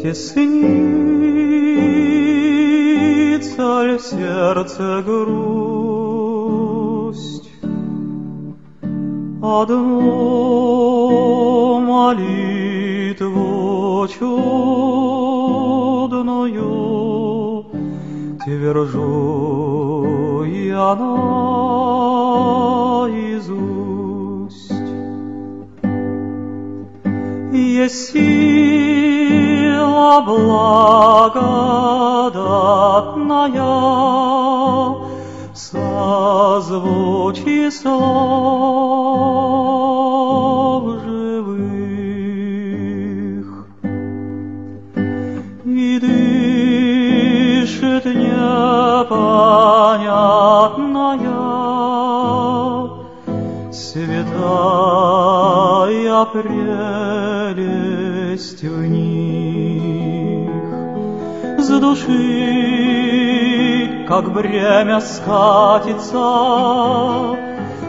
Теснится ли в сердце грусть? Одну молитву чудную твержу я наизусть. Есть сила благодатная в созвучии слов живых, и дышит непонятная святая прелесть в них. С души, как бремя, скатится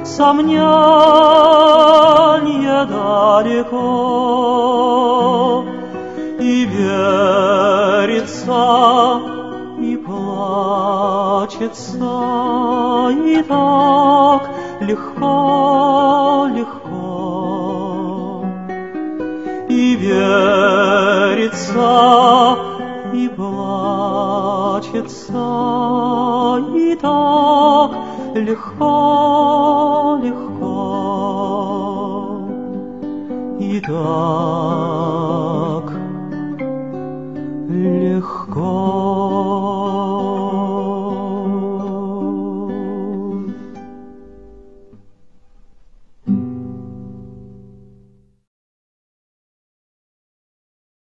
сомнение далеко, и верится, и плачется, и так легко, легко, и верится, и плачется, и так легко, легко, и так легко.